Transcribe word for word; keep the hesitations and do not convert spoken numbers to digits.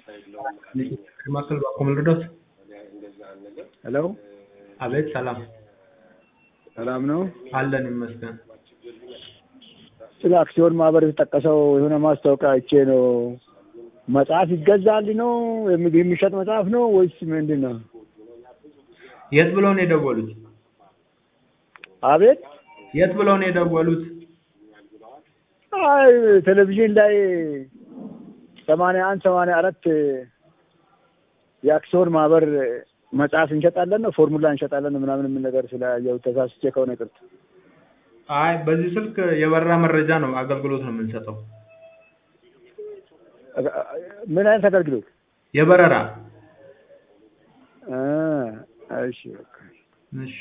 ማከል ባቆም ልርዳት ሄሎ አቤት ሰላም ሰላም ነው አለን ይመስገን ስለ አክሲዮን ማህበር የተጠቀሰው የሆነ ማስታወቂያ አይቼ ነው መጽሐፍ ይገዛል ነው የሚሸጥ መጽሐፍ ነው ወይስ ምንድነው የት ብለው ነው የደወሉት አቤት የት ብለው ነው የደወሉት አይ ቴሌቪዥን ላይ ሰማንያ አንድ ሰማንያ አራት የአክሲዮን ማህበር መጽሐፍ እንሸጣለን ነው ፎርሙላ እንሸጣለን ምናምን ምን ነገር ስላየው ተሳስቼ ከሆነ ይቅርታ አይ በዚህ ስልክ የበራ መረጃ ነው አገልግሎት ነው የምንሰጠው ምን አይነት አገልግሎት የበረራ አ እሺ እሺ